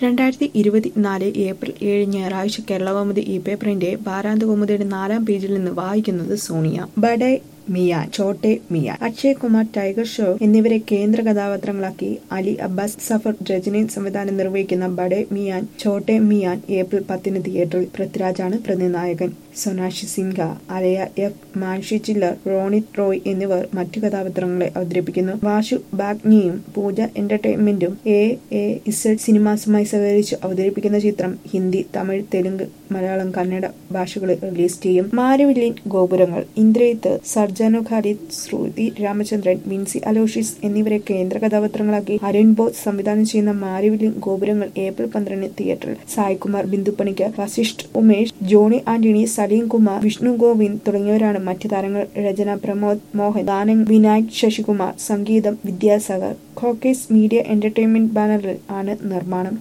2024 April 7 ഞായറാഴ്ച കേരളകൗമുദി പേപ്പറിന്റെ വാരാന്ത്യകൗമുദിയുടെ 4-ാം പേജിൽ നിന്ന് വായിക്കുന്നത് സോണിയ. ബഡേ മിയാൻ, ചോട്ടെ മിയാൻ, അക്ഷയ് കുമാർ, ടൈഗർ ഷ്രോഫ് എന്നിവരെ കേന്ദ്ര കഥാപാത്രങ്ങളാക്കി അലി അബ്ബാസ് സഫർ രചനയും സംവിധാനം നിർവഹിക്കുന്ന ബഡേ മിയാൻ, ചോട്ടെ മിയാൻ ഏപ്രിൽ 10 തിയേറ്ററിൽ. പൃഥ്വിരാജാണ് പ്രതിനായകൻ. സൊനാക്ഷി സിൻഹ, അലയ എഫ്, മാൻഷി ചില്ലർ, റോണിത് റോയ് എന്നിവർ മറ്റു കഥാപാത്രങ്ങളെ അവതരിപ്പിക്കുന്നു. വാഷു ബാഗ്നിയും പൂജ എന്റർടൈൻമെന്റും AAZ സിനിമാസുമായി സഹകരിച്ച് അവതരിപ്പിക്കുന്ന ചിത്രം ഹിന്ദി, തമിഴ്, തെലുങ്ക്, മലയാളം, കന്നഡ ഭാഷകളിൽ റിലീസ് ചെയ്യും. മാരിവില്ലിൻ ഗോപുരങ്ങൾ, ഇന്ദ്രജിത്ത്, സർജാനോ ഖാലിദ്, ശ്രുതി രാമചന്ദ്രൻ, വിൻസി അലോഷ്യസ് എന്നിവരെ കേന്ദ്ര കഥാപാത്രങ്ങളാക്കി അരുൺ ബോസ് സംവിധാനം ചെയ്യുന്ന മാരിവില്ലിൻ ഗോപുരങ്ങൾ ഏപ്രിൽ 12 തിയേറ്ററിൽ. സായ്കുമാർ, ബിന്ദു പണിക്കർ, വസിഷ്ഠ് ഉമേഷ്, ജോണി ആന്റണി, സലീം കുമാർ, വിഷ്ണു ഗോവിന്ദ് തുടങ്ങിയവരാണ് മറ്റ് താരങ്ങൾ. രചന പ്രമോദ് മോഹൻ, ഗാനം വിനായക് ശശികുമാർ, സംഗീതം വിദ്യാസാഗർ. കോക്കേസ് മീഡിയ എന്റർടൈൻമെന്റ് ബാനറിൽ ആണ് നിർമ്മാണം.